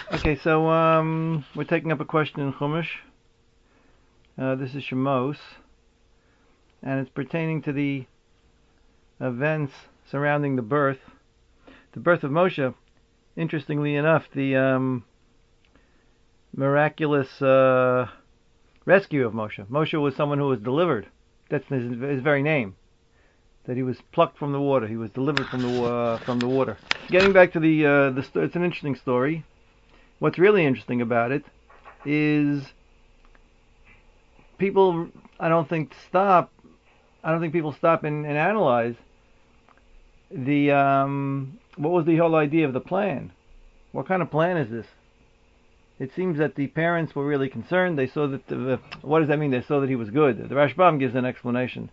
Okay, so we're taking up a question in Chumash. This is Shemos, and it's pertaining to the events surrounding the birth of Moshe. Interestingly enough, the miraculous rescue of Moshe. Moshe was someone who was delivered. That's his very name. That he was plucked from the water. He was delivered from the water. Getting back to it's an interesting story. What's really interesting about it is people. I don't think people stop and analyze the what was the whole idea of the plan. What kind of plan is this? It seems that the parents were really concerned. They saw that what does that mean? They saw that he was good. The Rashbam gives an explanation.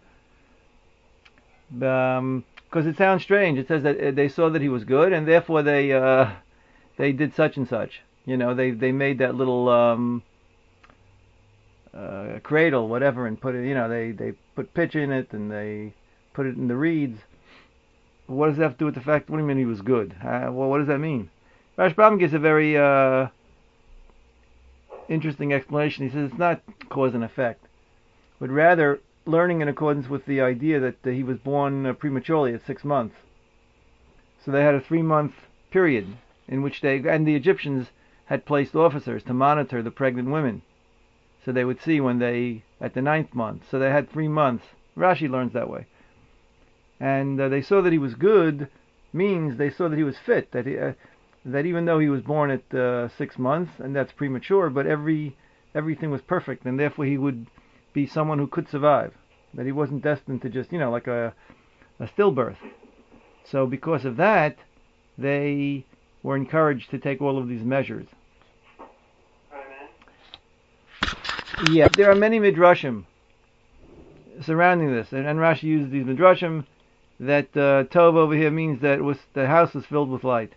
Because it sounds strange. It says that they saw that he was good, and therefore they did such and such. You know, they made that little cradle, whatever, and put it. You know, they put pitch in it, and they put it in the reeds. What does that have to do with the fact? What do you mean he was good? Well, what does that mean? Rashbam gives a very interesting explanation. He says it's not cause and effect, but rather learning in accordance with the idea that he was born prematurely at 6 months. So they had a 3-month period in which and the Egyptians had placed officers to monitor the pregnant women. So they would see when at the 9th month. So they had 3 months. Rashi learns that way. And they saw that he was good, means they saw that he was fit, that even though he was born at 6 months, and that's premature, but everything was perfect, and therefore he would be someone who could survive. That he wasn't destined to just, like a stillbirth. So because of that, they were encouraged to take all of these measures. Yeah, there are many midrashim surrounding this, and Rashi uses these midrashim that Tov over here means that the house was filled with light,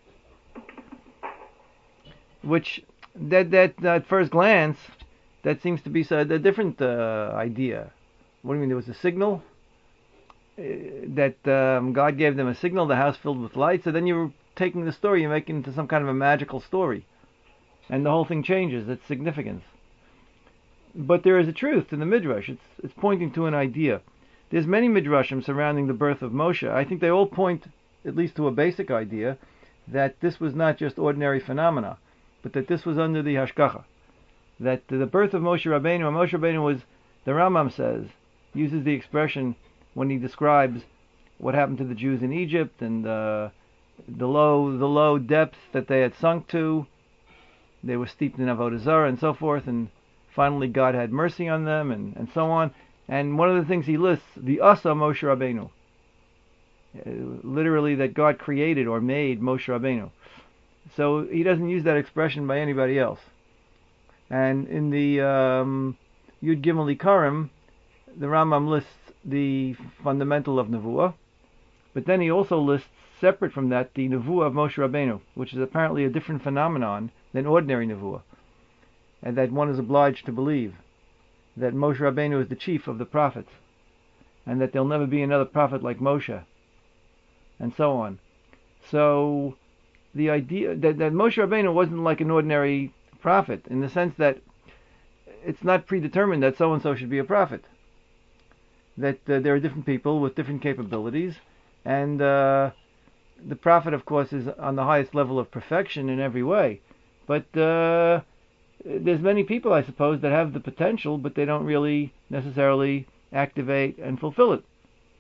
which that at first glance that seems to be a different idea. What do you mean? There was a signal that God gave them a signal, the house filled with light. So then you're taking the story, you're making it into some kind of a magical story, and the whole thing changes its significance. But there is a truth in the midrash. It's pointing to an idea. There's many midrashim surrounding the birth of Moshe. I think they all point at least to a basic idea that this was not just ordinary phenomena, but that this was under the hashgacha. That the birth of Moshe Rabbeinu was, the Rambam says, uses the expression when he describes what happened to the Jews in Egypt and the low depths that they had sunk to. They were steeped in Avodah Zarah and so forth, and finally God had mercy on them and so on. And one of the things he lists, the Asa Moshe Rabbeinu, literally that God created or made Moshe Rabbeinu. So he doesn't use that expression by anybody else. And in the Yud Gimel Ikarim, the Rambam lists the fundamental of Nevuah, but then he also lists, separate from that, the Nevuah of Moshe Rabbeinu, which is apparently a different phenomenon than ordinary Nevuah, and that one is obliged to believe that Moshe Rabbeinu is the chief of the prophets, and that there'll never be another prophet like Moshe, and so on. So the idea that Moshe Rabbeinu wasn't like an ordinary prophet, in the sense that it's not predetermined that so-and-so should be a prophet. That there are different people with different capabilities, and the prophet, of course, is on the highest level of perfection in every way. But there's many people, I suppose, that have the potential, but they don't really necessarily activate and fulfill it.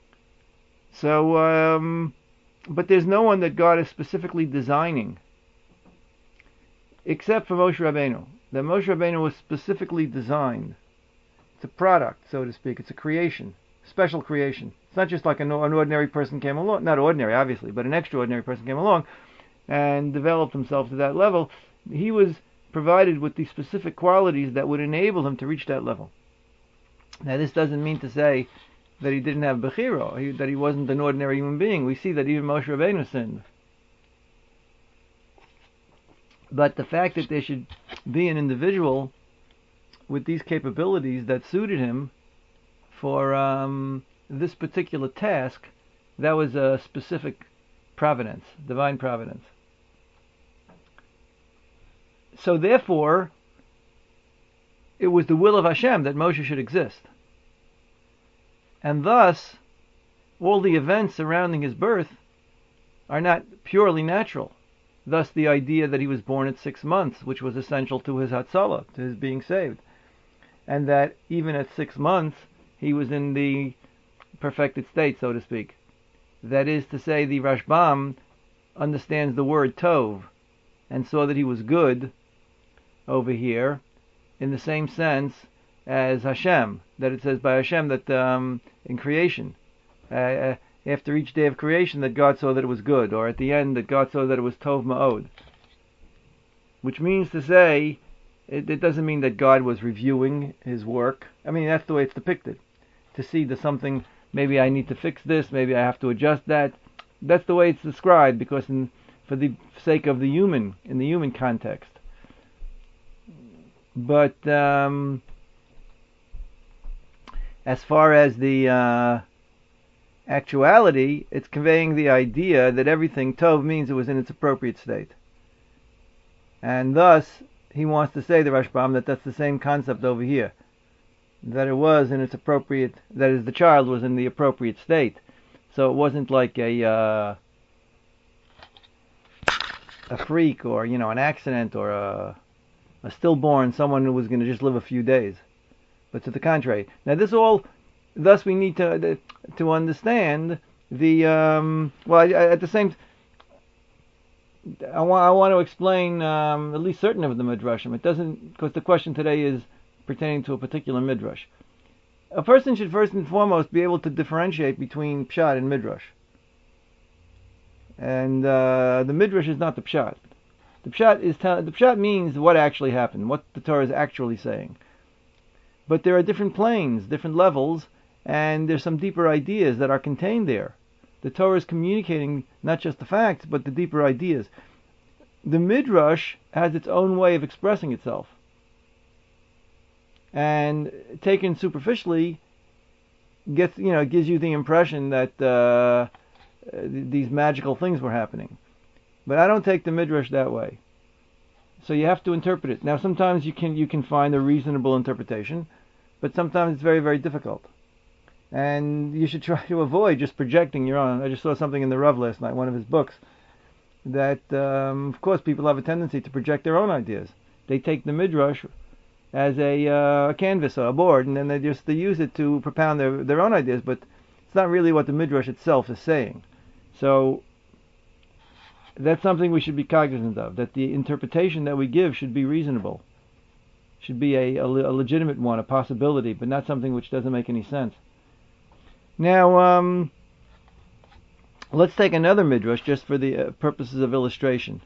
So, but there's no one that God is specifically designing, except for Moshe Rabbeinu. That Moshe Rabbeinu was specifically designed. It's a product, so to speak. It's a creation, special creation. It's not just like an ordinary person came along, not ordinary, obviously, but an extraordinary person came along and developed himself to that level. He was provided with the specific qualities that would enable him to reach that level. Now, this doesn't mean to say that he didn't have Bechira, that he wasn't an ordinary human being. We see that even Moshe Rabbeinu sinned. But the fact that there should be an individual with these capabilities that suited him for this particular task, that was a specific providence, divine providence. So therefore, it was the will of Hashem that Moshe should exist. And thus, all the events surrounding his birth are not purely natural. Thus the idea that he was born at 6 months, which was essential to his Hatzalah, to his being saved. And that even at 6 months, he was in the perfected state, so to speak. That is to say, the Rashbam understands the word Tov, and saw that he was good over here, in the same sense as Hashem, that it says by Hashem that in creation, after each day of creation, that God saw that it was good, or at the end that God saw that it was Tov Ma'od. Which means to say, it doesn't mean that God was reviewing his work. I mean, that's the way it's depicted. To see that something, maybe I need to fix this, maybe I have to adjust that. That's the way it's described, because for the sake of the human, in the human context. But as far as the actuality, it's conveying the idea that everything Tov means it was in its appropriate state. And thus, he wants to say, the Rashbam, that that's the same concept over here. That it was in its appropriate, that is, the child was in the appropriate state. So it wasn't like a freak, or, an accident, or a stillborn, someone who was going to just live a few days. But to the contrary. Now this all, thus we need to understand the, at the same, I want to explain at least certain of the midrashim. It doesn't, because the question today is pertaining to a particular midrash. A person should first and foremost be able to differentiate between pshat and midrash. And the midrash is not the pshat. The pshat means what actually happened, what the Torah is actually saying. But there are different planes, different levels, and there's some deeper ideas that are contained there. The Torah is communicating not just the facts, but the deeper ideas. The midrash has its own way of expressing itself. And taken superficially, gives you the impression that these magical things were happening. But I don't take the midrash that way. So you have to interpret it. Now sometimes you can find a reasonable interpretation, but sometimes it's very, very difficult. And you should try to avoid just projecting your own. I just saw something in the Rav last night, one of his books, that of course people have a tendency to project their own ideas. They take the midrash as a canvas or a board, and then they use it to propound their own ideas, but it's not really what the midrash itself is saying. So that's something we should be cognizant of, that the interpretation that we give should be reasonable, should be a legitimate one, a possibility, but not something which doesn't make any sense. Now, let's take another midrash just for the purposes of illustration.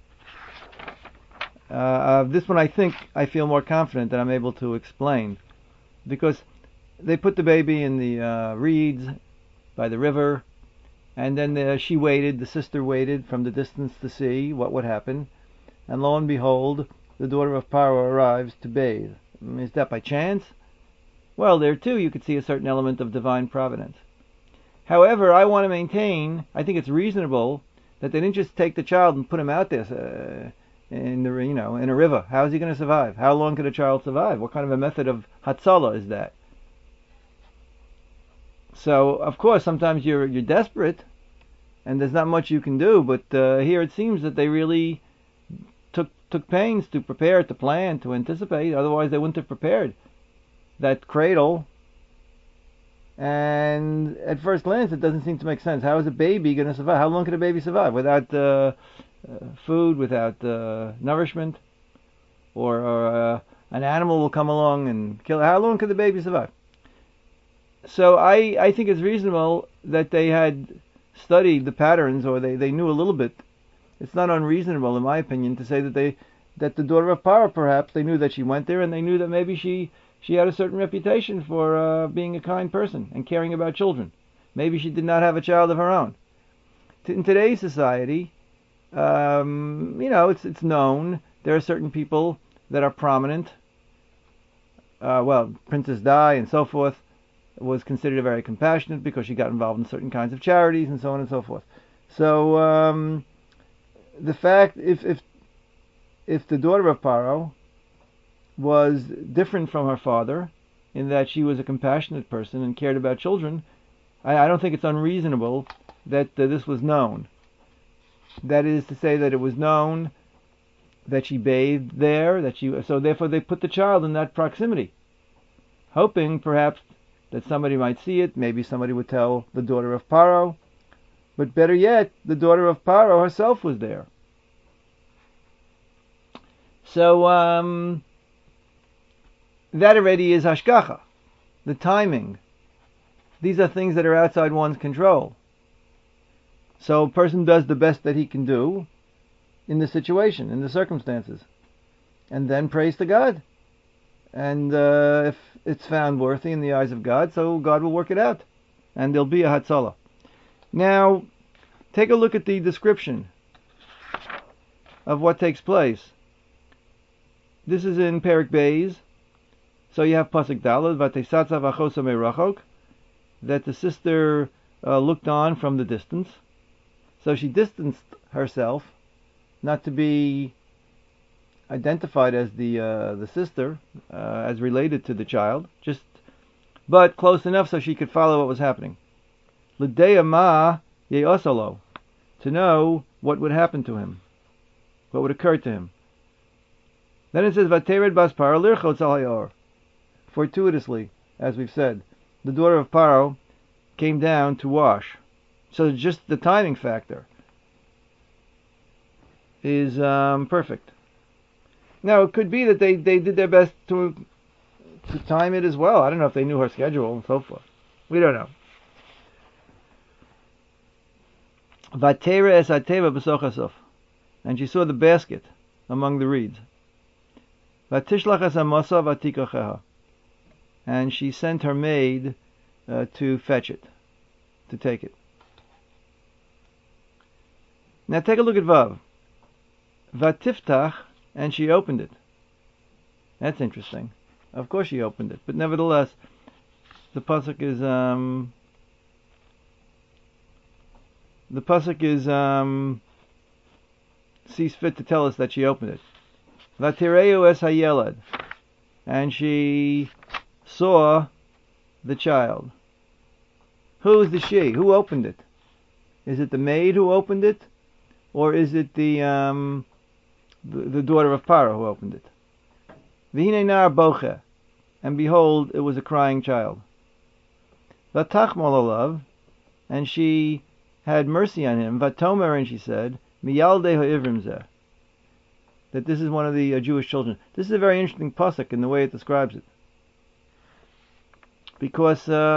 This one I feel more confident that I'm able to explain, because they put the baby in the reeds by the river, and then the sister waited from the distance to see what would happen, and lo and behold, the daughter of Paro arrives to bathe. Is that by chance? Well, there too you could see a certain element of divine providence. However, I want to maintain, I think it's reasonable that they didn't just take the child and put him out there in a river. How is he going to survive? How long could a child survive? What kind of a method of Hatzalah is that? So, of course, sometimes you're desperate, and there's not much you can do. But here it seems that they really took pains to prepare, to plan, to anticipate. Otherwise, they wouldn't have prepared that cradle. And at first glance, it doesn't seem to make sense. How is a baby going to survive? How long could a baby survive without food, without nourishment, or an animal will come along and kill it? How long could the baby survive? So I think it's reasonable that they had studied the patterns, or they knew a little bit. It's not unreasonable, in my opinion, to say that the daughter of Paro, perhaps, they knew that she went there, and they knew that maybe she had a certain reputation for being a kind person and caring about children. Maybe she did not have a child of her own. In today's society, it's known there are certain people that are prominent. Princess Di and so forth was considered very compassionate because she got involved in certain kinds of charities and so on and so forth. So the fact, if if the daughter of Paro was different from her father in that she was a compassionate person and cared about children, I don't think it's unreasonable that this was known. That is to say that it was known that she bathed there, so therefore they put the child in that proximity, hoping perhaps that somebody might see it. Maybe somebody would tell the daughter of Paro, but better yet, the daughter of Paro herself was there. So that already is hashgacha, the timing. These are things that are outside one's control. So a person does the best that he can do in the situation, in the circumstances, and then prays to God. And if it's found worthy in the eyes of God, so God will work it out, and there'll be a hatzalah. Now, take a look at the description of what takes place. This is in Perek Beis. So you have pasuk daled, vatesatzav achosa merachok, that the sister looked on from the distance. So she distanced herself, not to be identified as the sister, as related to the child, but close enough so she could follow what was happening. L'deya ma ye'osalo, to know what would happen to him, what would occur to him. Then it says, Vatered bas Paro lirchotz al hayor. Fortuitously, as we've said, the daughter of Paro came down to wash. So just the timing factor is perfect. Now, it could be that they did their best to time it as well. I don't know if they knew her schedule and so forth. We don't know. Vatera es ateva b'sochasov, and she saw the basket among the reeds. Vatishlach es amasa vatikocheha, and she sent her maid to fetch it, to take it. Now take a look at Vav. Vatiftach, and she opened it. That's interesting. Of course she opened it, but nevertheless, the pasuk sees fit to tell us that she opened it. Vatireu es hayelad, and she saw the child. Who is the she? Who opened it? Is it the maid who opened it, or is it the daughter of Paro who opened it? V'hinei nar boche, and behold, it was a crying child. Vatachmal alav, and she had mercy on him. Vatomer, and she said, Miyaldei ha'ivrim zeh, that this is one of the Jewish children. This is a very interesting pasuk in the way it describes it, because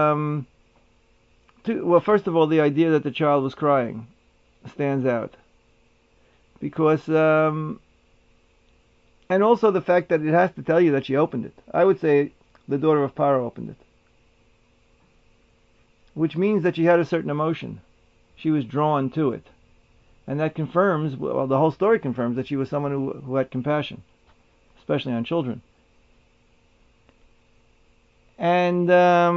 first of all, the idea that the child was crying stands out, because and also the fact that it has to tell you that she opened it. I would say the daughter of Paro opened it, which means that she had a certain emotion. She was drawn to it. And that confirms, well, the whole story confirms that she was someone who had compassion, especially on children. And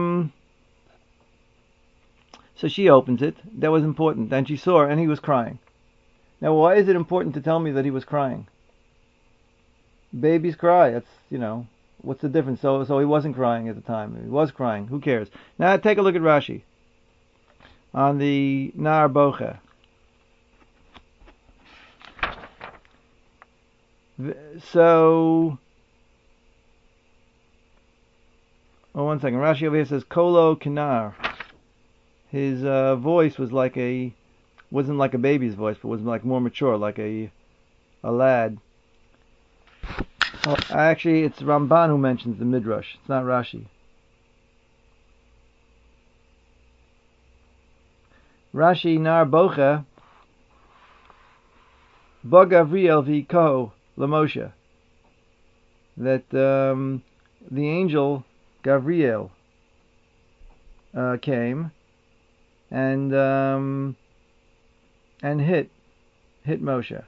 so she opens it. That was important. And she saw, and he was crying. Now, why is it important to tell me that he was crying? Babies cry. That's, what's the difference? So he wasn't crying at the time. He was crying. Who cares? Now, take a look at Rashi on the Nar Boche. So, one second. Rashi over here says Kolo Kinar. His voice was wasn't like a baby's voice, but was like more mature, like a lad. Actually, it's Ramban who mentions the Midrash. It's not Rashi. Rashi Nar Boche Ba Gavriel v'Ko LaMoshe, that the angel Gavriel came and hit Moshe.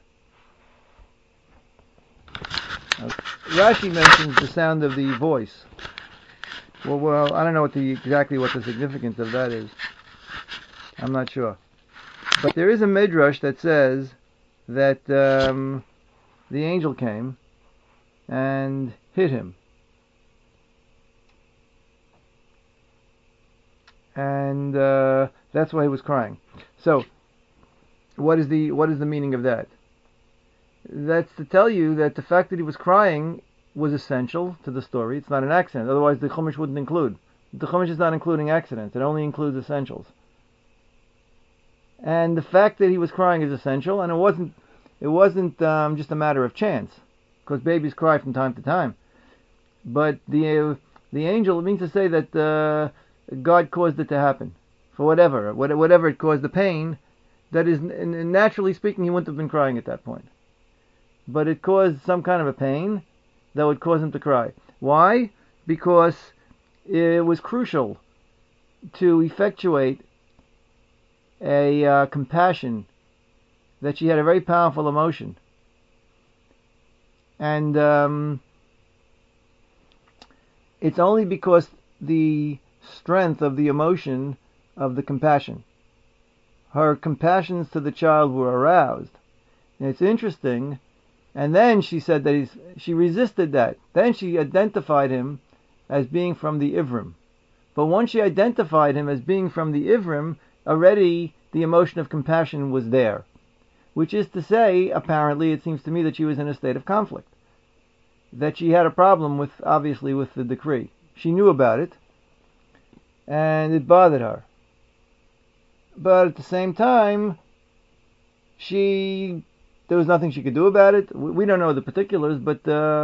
Rashi mentions the sound of the voice. Well, I don't know exactly what the significance of that is. I'm not sure. But there is a midrash that says that the angel came and hit him. And that's why he was crying. So, what is the meaning of that? That's to tell you that the fact that he was crying was essential to the story. It's not an accident. Otherwise, the Chumash wouldn't include. The Chumash is not including accidents. It only includes essentials. And the fact that he was crying is essential, and it wasn't just a matter of chance, because babies cry from time to time. But the angel, it means to say that God caused it to happen for whatever it caused, the pain. That is, naturally speaking, he wouldn't have been crying at that point. But it caused some kind of a pain that would cause him to cry. Why? Because it was crucial to effectuate a compassion, that she had a very powerful emotion. And it's only because the strength of the emotion of the compassion, her compassions to the child, were aroused. And it's interesting. And then she said that she resisted that. Then she identified him as being from the Ivrim. But once she identified him as being from the Ivrim, already the emotion of compassion was there. Which is to say, apparently, it seems to me that she was in a state of conflict. That she had a problem obviously with the decree. She knew about it, and it bothered her. But at the same time, there was nothing she could do about it. We don't know the particulars, but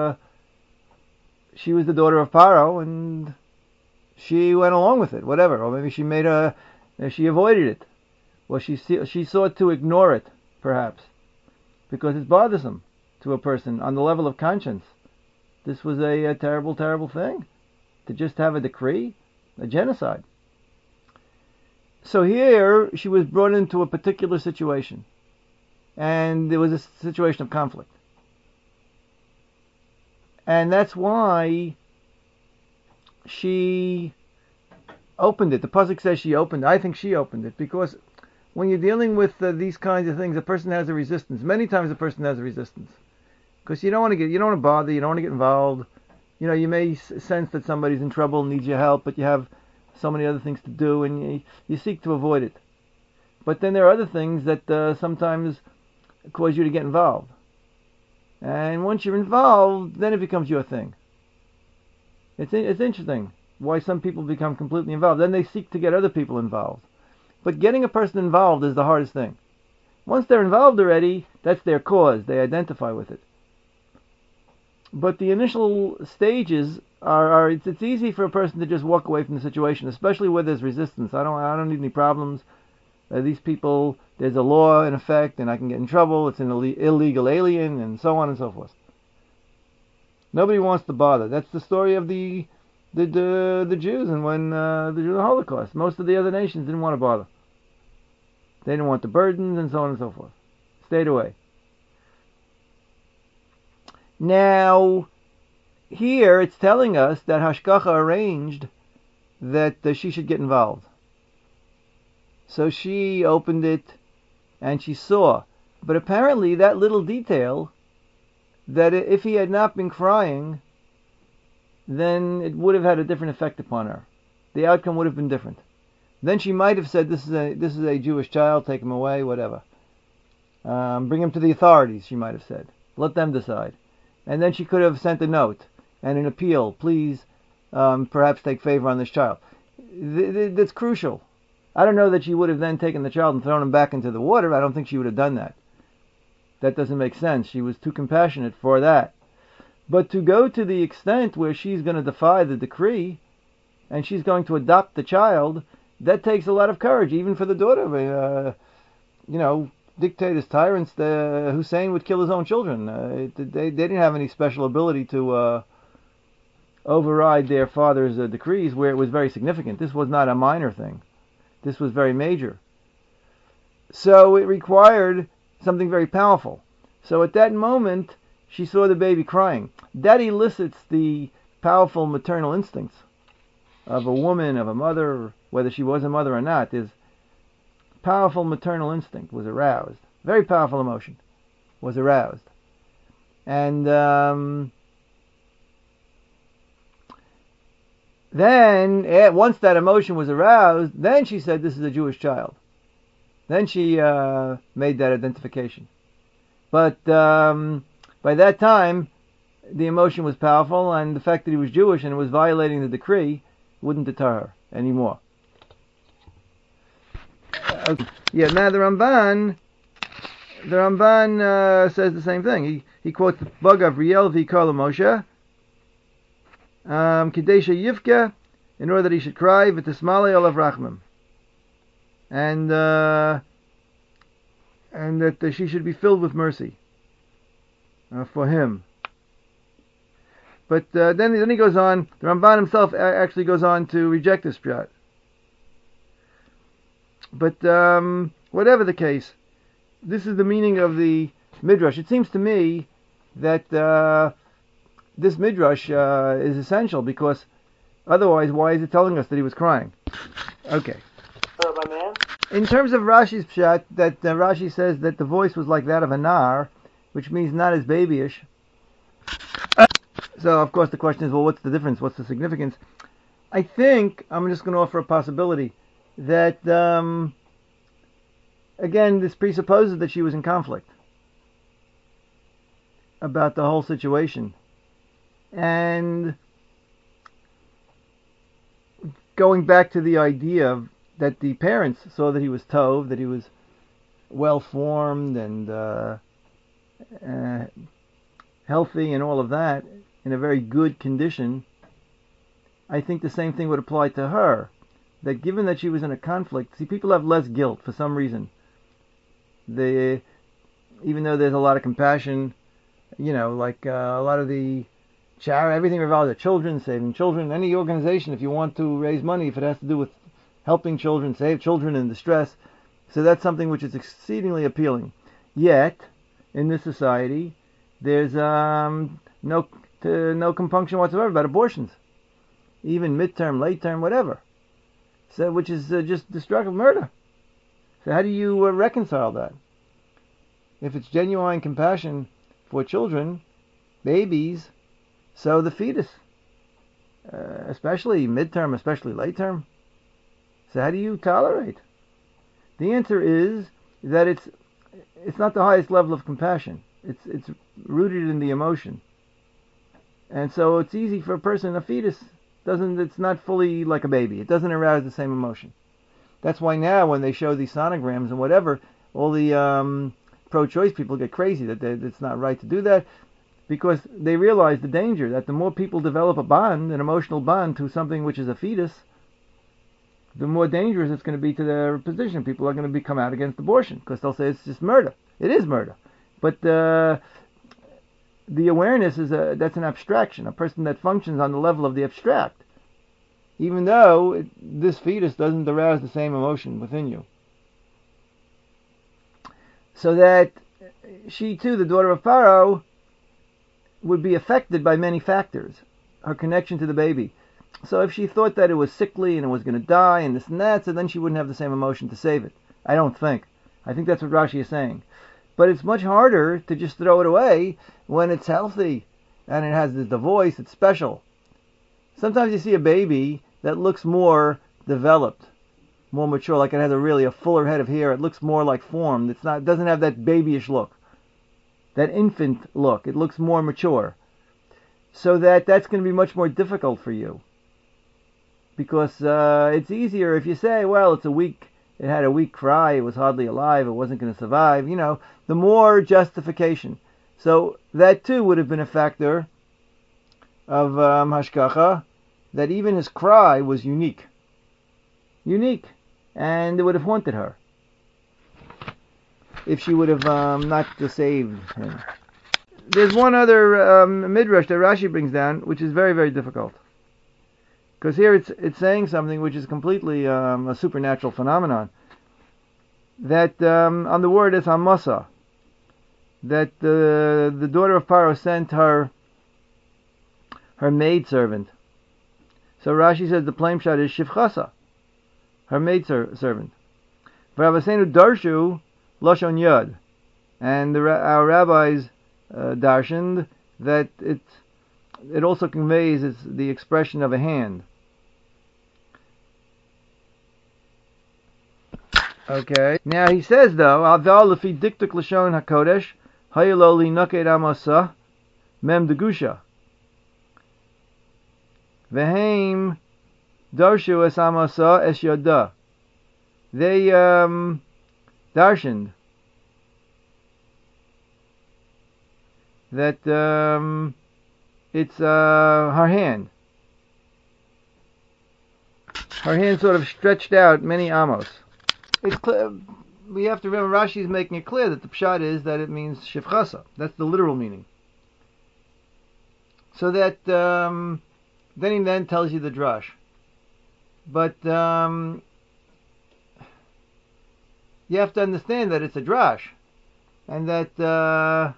she was the daughter of Paro, and she went along with it, whatever. Or maybe she avoided it. Well, she sought to ignore it, perhaps, because it's bothersome to a person on the level of conscience. This was a terrible, terrible thing, to just have a decree, a genocide. So here, she was brought into a particular situation. And there was a situation of conflict. And that's why she opened it. The pasuk says she opened it. I think she opened it, because when you're dealing with these kinds of things, a person has a resistance. Many times a person has a resistance. Because you don't want to bother, you don't want to get involved. You may sense that somebody's in trouble, needs your help, but you have so many other things to do, and you seek to avoid it. But then there are other things that sometimes cause you to get involved. And once you're involved, then it becomes your thing. It's interesting why some people become completely involved. Then they seek to get other people involved. But getting a person involved is the hardest thing. Once they're involved already, that's their cause. They identify with it. But the initial stages it's easy for a person to just walk away from the situation, especially where there's resistance. I don't need any problems. These people, there's a law in effect, and I can get in trouble. It's an illegal alien, and so on and so forth. Nobody wants to bother. That's the story of the Jews, and when the Holocaust, most of the other nations didn't want to bother. They didn't want the burdens, and so on and so forth. Stayed away. Now, here it's telling us that Hashgacha arranged that she should get involved. So she opened it, and she saw. But apparently that little detail, that if he had not been crying, then it would have had a different effect upon her. The outcome would have been different. Then she might have said, this is a Jewish child, take him away, whatever. Bring him to the authorities, she might have said. Let them decide. And then she could have sent a note and an appeal, please, perhaps take favor on this child. That's crucial. I don't know that she would have then taken the child and thrown him back into the water. I don't think she would have done that. That doesn't make sense. She was too compassionate for that. But to go to the extent where she's going to defy the decree, and she's going to adopt the child, that takes a lot of courage, even for the daughter. Dictators, tyrants, Hussein would kill his own children. They didn't have any special ability to override their father's decrees, where it was very significant. This was not a minor thing. This was very major. So it required something very powerful. So at that moment, she saw the baby crying. That elicits the powerful maternal instincts of a woman, of a mother, whether she was a mother or not. There's powerful maternal instinct was aroused. Very powerful emotion was aroused. And then, once that emotion was aroused, then she said, this is a Jewish child. Then she made that identification. But by that time, the emotion was powerful, and the fact that he was Jewish and was violating the decree wouldn't deter her anymore. Okay. Yeah, now the Ramban says the same thing. He quotes the Bagav Riel v'Karla Moshe, Kadesha Yivka, in order that he should cry, v'tismale olav rachmim, and that she should be filled with mercy for him. But then he goes on. The Ramban himself actually goes on to reject this pshat. But whatever the case, this is the meaning of the midrash. It seems to me that this midrash is essential, because otherwise, why is it telling us that he was crying? Okay. In terms of Rashi's pshat, that Rashi says that the voice was like that of a nar, which means not as babyish. So, of course, the question is, well, what's the difference? What's the significance? I think, I'm just going to offer a possibility, that, again, this presupposes that she was in conflict about the whole situation. And going back to the idea that the parents saw that he was tov, that he was well-formed and healthy and all of that, in a very good condition, I think the same thing would apply to her. That given that she was in a conflict, see, people have less guilt for some reason. Even though there's a lot of compassion, like a lot of the charity, everything revolves around children, saving children. Any organization, if you want to raise money, if it has to do with helping children, save children in distress, so that's something which is exceedingly appealing. Yet, in this society, there's no compunction whatsoever about abortions, even midterm, late term, whatever. So, which is just destructive murder. So, how do you reconcile that? If it's genuine compassion for children, babies, so the fetus, especially midterm, especially late term. So, how do you tolerate? The answer is that it's not the highest level of compassion. It's rooted in the emotion. And so it's easy for a fetus, it's not fully like a baby. It doesn't arouse the same emotion. That's why now when they show these sonograms and whatever, all the pro-choice people get crazy that it's not right to do that, because they realize the danger that the more people develop an emotional bond to something which is a fetus, the more dangerous it's going to be to their position. People are going to come out against abortion because they'll say it's just murder. It is murder. But the awareness that's an abstraction, a person that functions on the level of the abstract, even though this fetus doesn't arouse the same emotion within you. So that she too, the daughter of Pharaoh, would be affected by many factors, her connection to the baby. So if she thought that it was sickly and it was going to die and this and that, so then she wouldn't have the same emotion to save it. I don't think. I think that's what Rashi is saying. But it's much harder to just throw it away when it's healthy and it has the voice, it's special. Sometimes you see a baby that looks more developed, more mature, like it has a fuller head of hair. It looks more like formed. It doesn't have that babyish look, that infant look. It looks more mature. So that's going to be much more difficult for you. Because it's easier if you say, well, it had a weak cry, it was hardly alive, it wasn't going to survive, the more justification. So that too would have been a factor of hashgacha, that even his cry was unique, and it would have haunted her if she would have not saved him. There's one other midrash that Rashi brings down, which is very, very difficult. Because here it's saying something which is completely a supernatural phenomenon. That on the word is hamasa, that the daughter of Pharaoh sent her maidservant. So Rashi says the plain shot is shivchasa, her maidservant. V'ravasenu darshu lashon yad, and our rabbis darshaned that it also conveys the expression of a hand. Okay. Now he says though, Aval lefi diktuk lashon hakodesh, haylo li naked amasa, mem degusha. Vehem darshu es amasa es yada. They darshaned that it's her hand. Her hand sort of stretched out many amos. It's clear, we have to remember Rashi is making it clear that the pshat is that it means shivchasa. That's the literal meaning. So that then he then tells you the drush. But you have to understand that it's a drush, and that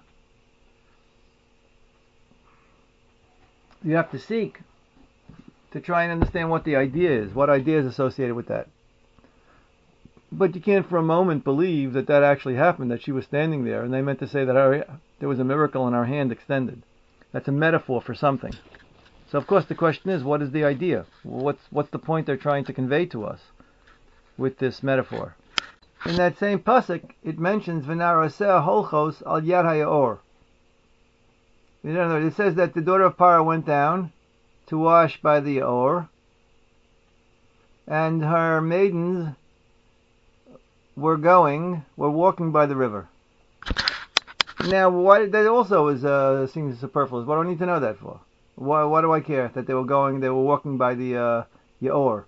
you have to seek to try and understand what the idea is, what idea is associated with that. But you can't for a moment believe that actually happened, that she was standing there and they meant to say that there was a miracle and her hand extended. That's a metaphor for something. So of course the question is, what is the idea? What's the point they're trying to convey to us with this metaphor? In that same pasuk, it mentions v'naroseh holchos al yad hayaor. In other words, it says that the daughter of Parah went down to wash by the Or, and her maidens were walking by the river. Now, why that also seems superfluous. What do I need to know that for? Why do I care that they were walking by the Or?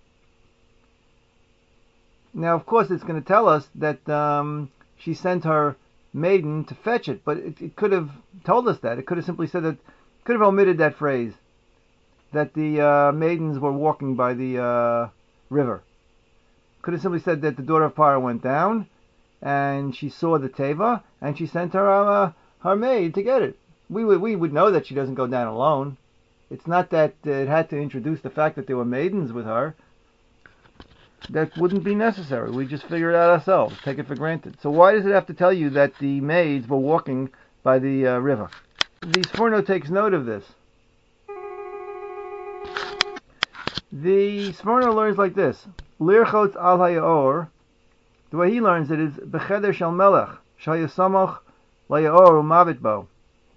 Now, of course, it's going to tell us that she sent her maiden to fetch it, but it could have told us that. It could have simply said that, could have omitted that phrase, that the maidens were walking by the river. Could have simply said that the daughter of Parah went down, and she saw the teva, and she sent her maid to get it. We would know that she doesn't go down alone. It's not that it had to introduce the fact that there were maidens with her. That wouldn't be necessary. We just figure it out ourselves, take it for granted. So why does it have to tell you that the maids were walking by the river? The Sforno takes note of this. The Sforno learns like this: Lirchotz al hayaor. The way he learns it is becheder shel melech shayasamoch layaor umavit bo.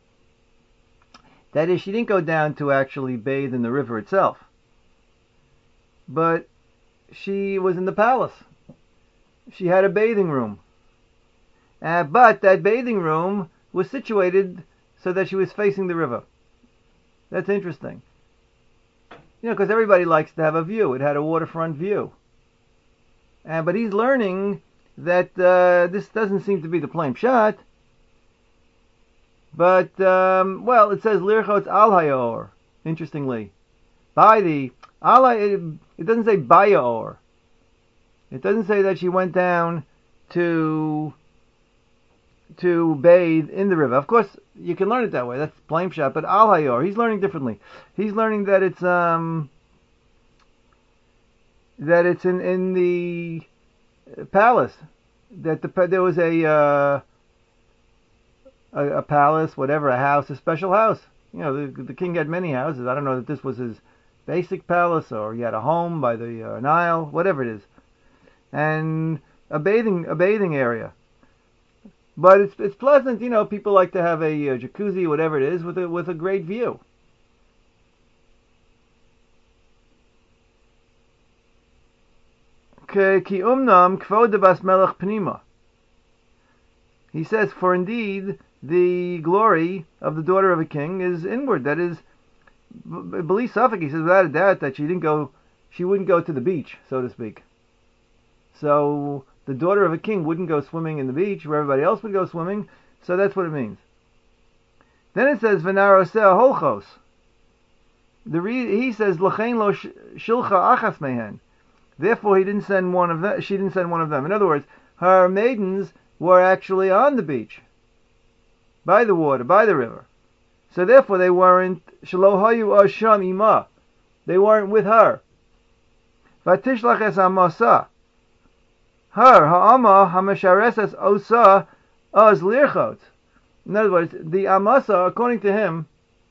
That is, she didn't go down to actually bathe in the river itself, but she was in the palace. She had a bathing room. But that bathing room was situated so that she was facing the river. That's interesting. Because everybody likes to have a view. It had a waterfront view. But he's learning that this doesn't seem to be the plain pshat. But, it says Lirchotz al hayor, interestingly. By the it doesn't say Bayaor. It doesn't say that she went down to bathe in the river. Of course, you can learn it that way. That's plain pshat. But Al Hayor, he's learning differently. He's learning that it's in the palace. That there was a palace, whatever, a house, a special house. The king had many houses. I don't know that this was his basic palace, or he had a home by the Nile, whatever it is, and a bathing area. But it's pleasant, people like to have a jacuzzi, whatever it is, with a great view. Ki umnam kvod bas melech pnima. He says, for indeed the glory of the daughter of a king is inward. That is, B'li Safek, he says without a doubt that she wouldn't go to the beach, so to speak. So the daughter of a king wouldn't go swimming in the beach where everybody else would go swimming. So that's what it means. Then it says v'naroseh holchos. He says l'chein lo shilcha achas mehen. Therefore, he didn't send one of them. She didn't send one of them. In other words, her maidens were actually on the beach, by the water, by the river. So therefore they weren't shalohayu asham ima. They weren't with her. Vatishlach es amasa. Her ha'ama hamasharesas osa az lirchot. In other words, the Amasa, according to him,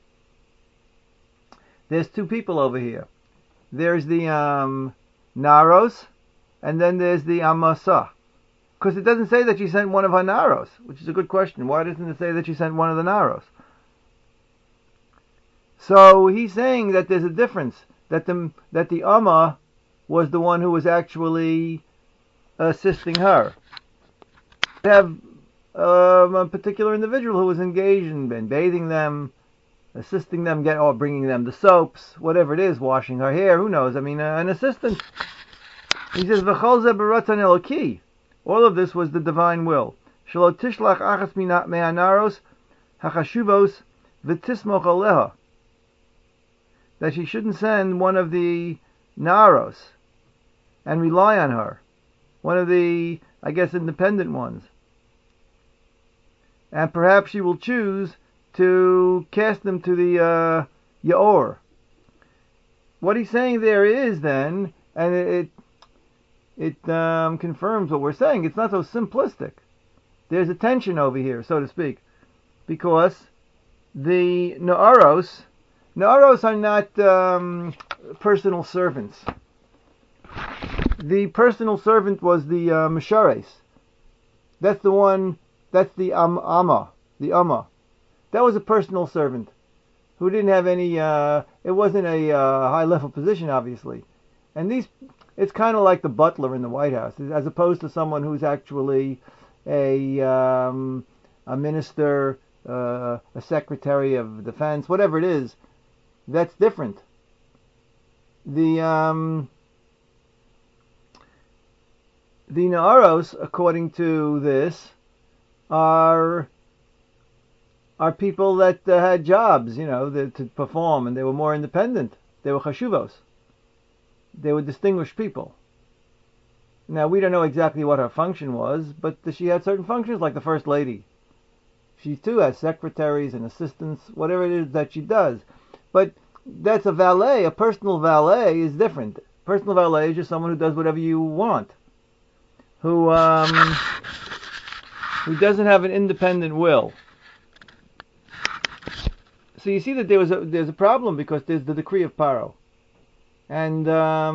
there's two people over here. There's the Naros, and then there's the Amasa. Because it doesn't say that she sent one of her Naros, which is a good question. Why doesn't it say that she sent one of the Naros? So he's saying that there's a difference, that the Amma was the one who was actually assisting her. We have a particular individual who was engaged in bathing them, assisting them, or bringing them the soaps, whatever it is, washing her hair, who knows? I mean, an assistant. He says, "V'chol ze b'ratzon Eloki." All of this was the divine will. Shelo tishlach achas me'anaros hachashuvos v'tismoch aleha. That she shouldn't send one of the naros and rely on her. One of the, I guess, independent ones. And perhaps she will choose to cast them to the Yaor. What he's saying there is then, and it confirms what we're saying, it's not so simplistic. There's a tension over here, so to speak. Because the Na'aros are not personal servants. The personal servant was the Meshares. That's the one, that's the Amma. The Amma. That was a personal servant who didn't have any, it wasn't a high level position, obviously. And it's kind of like the butler in the White House, as opposed to someone who's actually a minister, a secretary of defense, whatever it is. That's different. The Na'aros, according to this, are people that had jobs, to perform, and they were more independent. They were chashuvos. They were distinguished people. Now, we don't know exactly what her function was, but she had certain functions, like the First Lady. She too has secretaries and assistants, whatever it is that she does. But that's a valet. A personal valet is different. Personal valet is just someone who does whatever you want. Who doesn't have an independent will. So you see that there's a problem, because there's the decree of Paro. And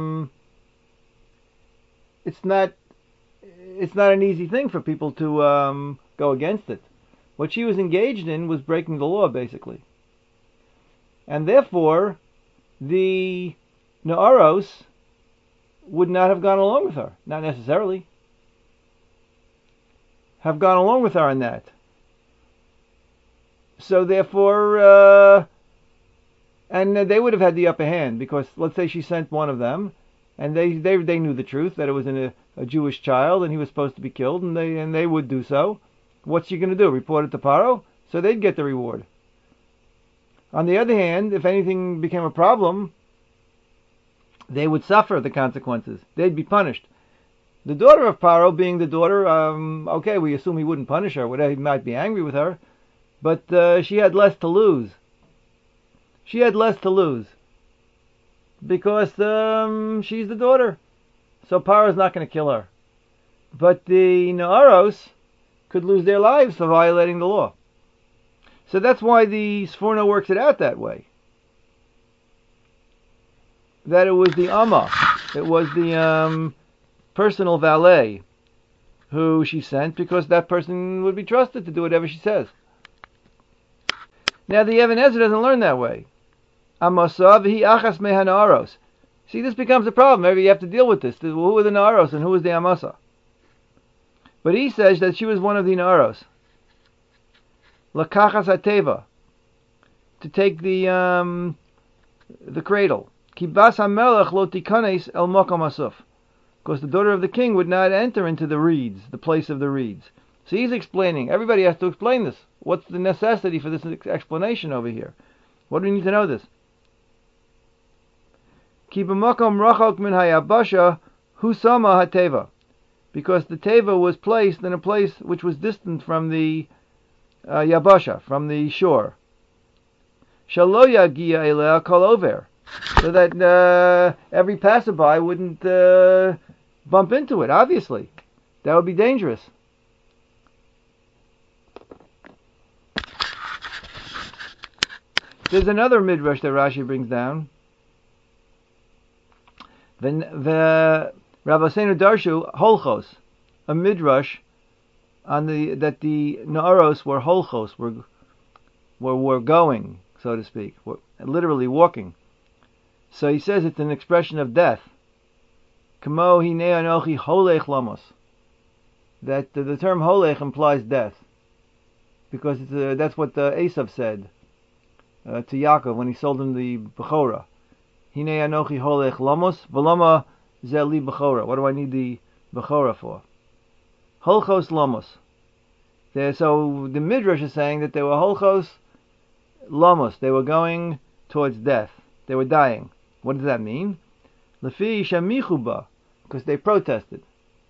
it's not an easy thing for people to go against it. What she was engaged in was breaking the law, basically. And therefore, the Na'aros would not have gone along with her. Not necessarily. Have gone along with her on that. So therefore, and they would have had the upper hand, because let's say she sent one of them, and they knew the truth, that it was a Jewish child and he was supposed to be killed, and they would do so. What's she going to do? Report it to Paro? So they'd get the reward. On the other hand, if anything became a problem, they would suffer the consequences. They'd be punished. The daughter of Paro, being the daughter, okay, we assume he wouldn't punish her. He might be angry with her, but she had less to lose. She had less to lose because she's the daughter. So Paro's not going to kill her. But the Na'aros could lose their lives for violating the law. So that's why the Sforno works it out that way. That it was the Amma, it was the personal valet who she sent, because that person would be trusted to do whatever she says. Now the Even Ezra doesn't learn that way. Amasav hi achas mehana'aros. See, this becomes a problem. Maybe you have to deal with this. Who were the Na'aros and who was the Amasa? But he says that she was one of the Na'aros. Lakachas hateva, to take the cradle. Kibas hamelech lo tikanes el makom asuf, because the daughter of the king would not enter into the reeds, the place of the reeds. So he's explaining. Everybody has to explain this. What's the necessity for this explanation over here? What do we need to know this? Ki b'makom rachok min hayabasha husama hateva, because the teva was placed in a place which was distant from the Yabasha, from the shore. Shalo yagia elea kol over, so that every passerby wouldn't bump into it. Obviously, that would be dangerous. There's another midrash that Rashi brings down. The Rabbeinu Darshu Holchos, a midrash on that the Na'aros were Holchos, were going, so to speak, were literally walking. So he says it's an expression of death. Kamo hinei anochi holech lamos. That the term holech implies death, because that's what Esav said to Yaakov when he sold him the Bechorah. Hinei anochi holech lamos, v'lama zeli Bechorah. What do I need the Bechorah for? Holchos lamos. So the Midrash is saying that they were holchos lamos. They were going towards death. They were dying. What does that mean? Lefi shamichuba, because they protested.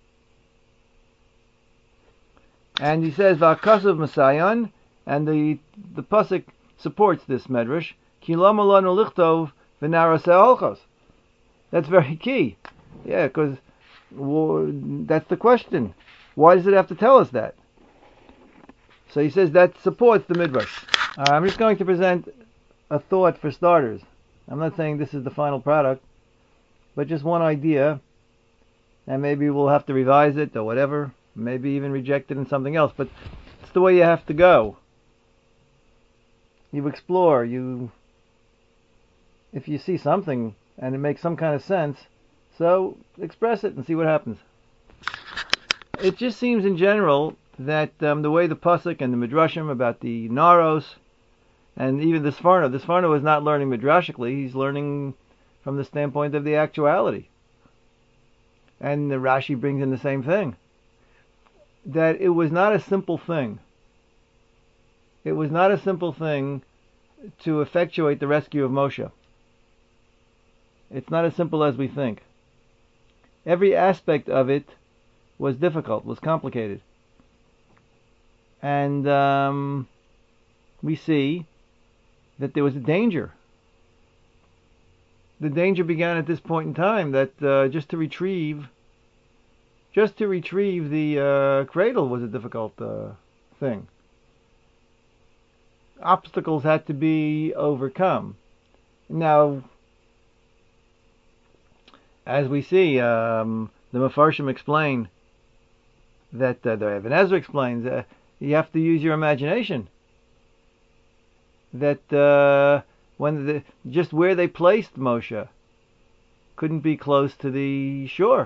And he says va'kasav Masayan, and the pasuk supports this medrash. Ki lama lanu lichtov v'naraseh holchos. That's very key. Yeah, because that's the question. Why does it have to tell us that? So he says that supports the midrash. I'm just going to present a thought for starters. I'm not saying this is the final product, but just one idea, and maybe we'll have to revise it or whatever, maybe even reject it in something else, but it's the way you have to go. You explore, if you see something and it makes some kind of sense, so express it and see what happens. It just seems in general that the way the pasuk and the midrashim about the Naros, and even the Sforno was not learning midrashically, he's learning from the standpoint of the actuality. And the Rashi brings in the same thing. That it was not a simple thing. It was not a simple thing to effectuate the rescue of Moshe. It's not as simple as we think. Every aspect of it was difficult, was complicated. And we see that there was a danger. The danger began at this point in time, that just to retrieve the cradle was a difficult thing. Obstacles had to be overcome. Now, as we see, the Mefarshim explain that the Ibn Ezra explains you have to use your imagination. That just where they placed Moshe couldn't be close to the shore.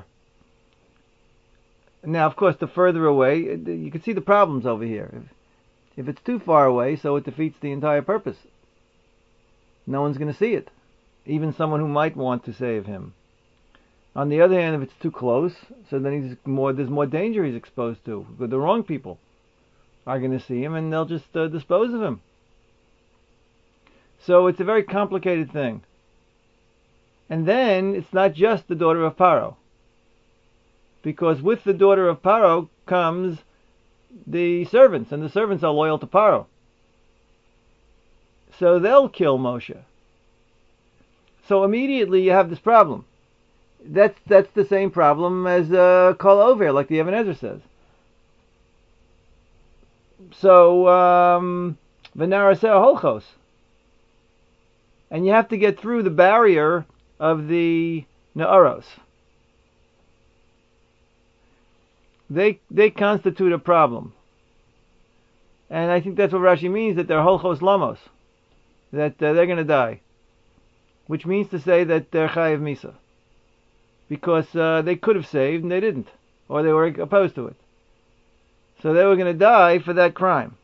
Now, of course, the further away, you can see the problems over here. If it's too far away, so it defeats the entire purpose. No one's going to see it, even someone who might want to save him. On the other hand, if it's too close, so then there's more danger he's exposed to. But the wrong people are going to see him, and they'll just dispose of him. So it's a very complicated thing. And then it's not just the daughter of Paro, because with the daughter of Paro comes the servants, and the servants are loyal to Paro. So they'll kill Moshe. So immediately you have this problem. That's the same problem as Kol Over, like the Ibn Ezra says. So V'naraseh holchos, and you have to get through the barrier of the Na'aros. They constitute a problem, and I think that's what Rashi means, that they're holchos lamos, that they're going to die, which means to say that they're chayiv misa, because they could have saved and they didn't, or they were opposed to it. So they were going to die for that crime.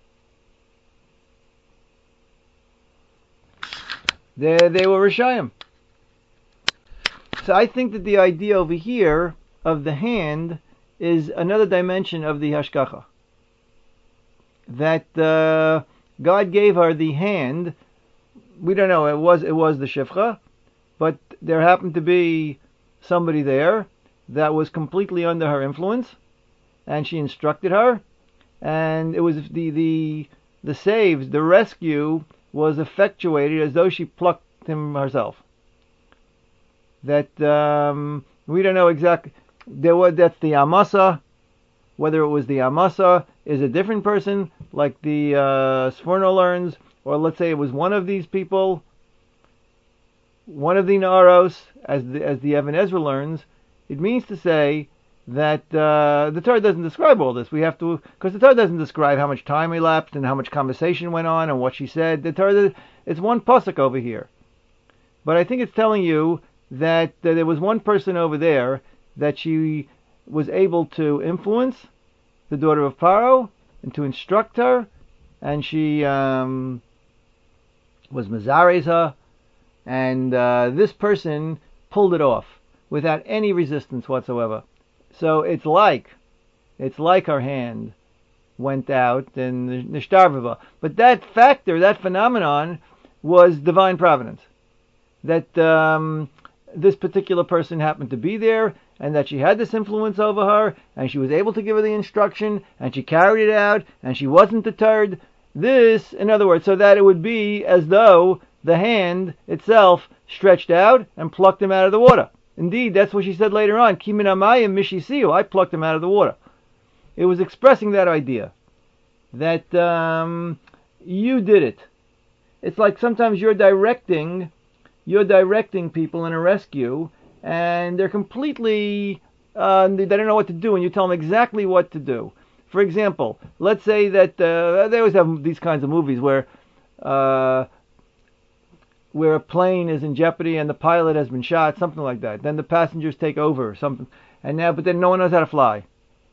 They were Rishayim. So I think that the idea over here of the hand is another dimension of the Hashgacha. That God gave her the hand. We don't know, it was the Shifcha, but there happened to be somebody there that was completely under her influence, and she instructed her, and it was the save, the rescue was effectuated as though she plucked him herself. That we don't know exactly. That's the Amasa. Whether it was the Amasa is a different person, like the Sforno learns, or let's say it was one of these people, one of the Naros, as the Even Ezra learns, it means to say that the Torah doesn't describe all this. We have to, because the Torah doesn't describe how much time elapsed and how much conversation went on and what she said. The Torah, it's one pasuk over here, but I think it's telling you that there was one person over there that she was able to influence, the daughter of Paro, and to instruct her, and she was Mazareza, and this person pulled it off without any resistance whatsoever. So it's like her hand went out and nishtarvava. But that factor, that phenomenon, was divine providence. That this particular person happened to be there, and that she had this influence over her, and she was able to give her the instruction, and she carried it out, and she wasn't deterred. This, in other words, so that it would be as though the hand itself stretched out and plucked him out of the water. Indeed, that's what she said later on. Kimin amayim mishisiu. I plucked him out of the water. It was expressing that idea that you did it. It's like sometimes you're directing people in a rescue, and they're completely they don't know what to do, and you tell them exactly what to do. For example, let's say that they always have these kinds of movies where a plane is in jeopardy and the pilot has been shot, something like that. Then the passengers take over, something, but then no one knows how to fly.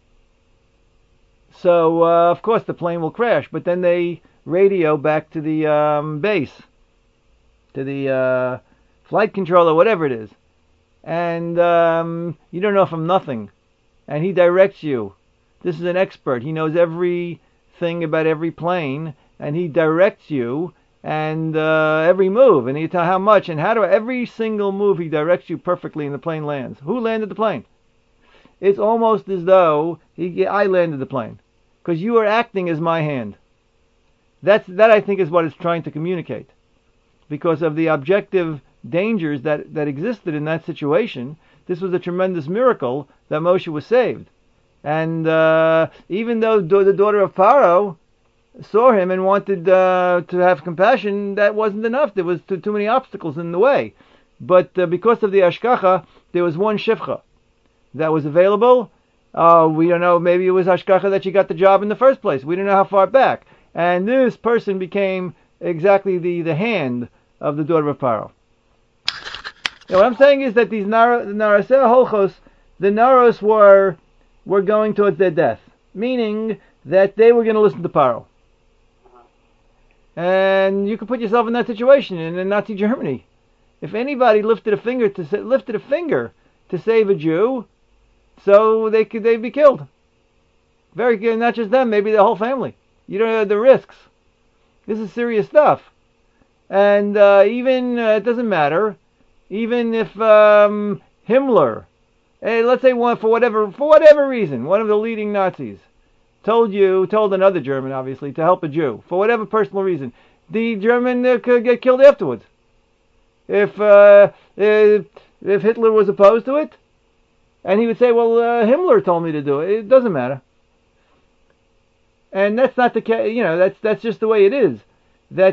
So of course the plane will crash, but then they radio back to the base, to the flight controller, whatever it is, and you don't know from nothing, and he directs you. This is an expert. He knows everything about every plane, and he directs you. And every move, and you tell how much, and how do every single move he directs you perfectly, and the plane lands. Who landed the plane? It's almost as though I landed the plane, because you are acting as my hand. That I think is what it's trying to communicate, because of the objective dangers that existed in that situation. This was a tremendous miracle that Moshe was saved, and even though the daughter of Pharaoh saw him and wanted to have compassion, that wasn't enough. There was too many obstacles in the way. But because of the Ashkacha, there was one Shifcha that was available. We don't know, maybe it was Ashkacha that she got the job in the first place. We don't know how far back. And this person became exactly the hand of the daughter of Paro. Now, what I'm saying is that these Naraseh Holchos, the Naros were going towards their death, meaning that they were going to listen to Paro. And you could put yourself in that situation in Nazi Germany. If anybody lifted a finger to save a Jew, so they'd be killed. Not just them, maybe the whole family. You don't know the risks. This is serious stuff. And even it doesn't matter. Even if Himmler, let's say for whatever reason, one of the leading Nazis told another German, obviously, to help a Jew, for whatever personal reason, the German could get killed afterwards. If Hitler was opposed to it, and he would say, well, Himmler told me to do it. It doesn't matter. And that's not the case, that's just the way it is. That,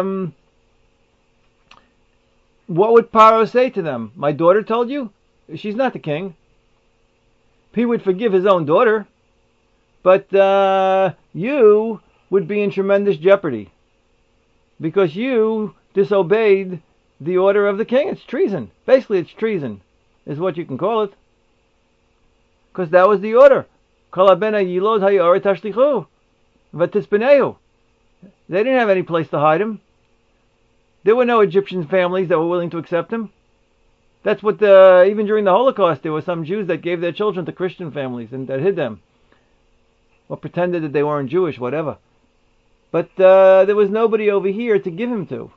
what would Paro say to them? My daughter told you? She's not the king. He would forgive his own daughter. But you would be in tremendous jeopardy because you disobeyed the order of the king. It's treason. Basically, it's treason, is what you can call it. Because that was the order. They didn't have any place to hide him. There were no Egyptian families that were willing to accept him. That's what even during the Holocaust, there were some Jews that gave their children to Christian families and that hid them. Or pretended that they weren't Jewish, whatever. But there was nobody over here to give him to.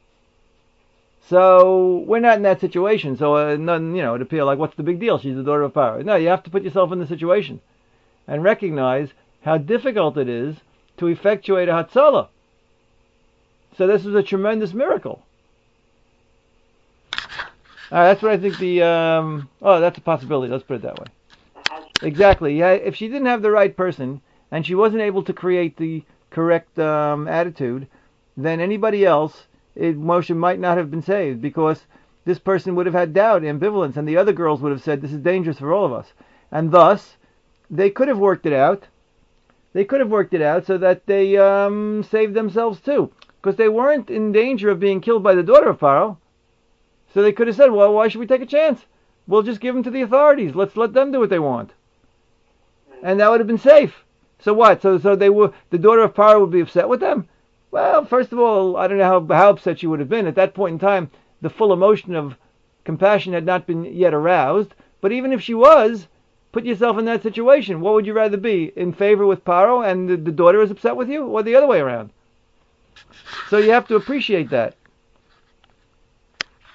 So we're not in that situation. So it'd appear like, what's the big deal? She's the daughter of Pharaoh. No, you have to put yourself in the situation and recognize how difficult it is to effectuate a Hatzalah. So this is a tremendous miracle. That's what I think that's a possibility. Let's put it that way. Exactly. Yeah, if she didn't have the right person and she wasn't able to create the correct attitude, than anybody else, Moshe might not have been saved, because this person would have had doubt, ambivalence, and the other girls would have said, this is dangerous for all of us. And thus, they could have worked it out. They could have worked it out so that they saved themselves too, because they weren't in danger of being killed by the daughter of Paro. So they could have said, well, why should we take a chance? We'll just give them to the authorities. Let's let them do what they want. And that would have been safe. So what? So the daughter of Paro would be upset with them? Well, first of all, I don't know how upset she would have been. At that point in time, the full emotion of compassion had not been yet aroused. But even if she was, put yourself in that situation. What would you rather be? In favor with Paro and the daughter is upset with you? Or the other way around? So you have to appreciate that.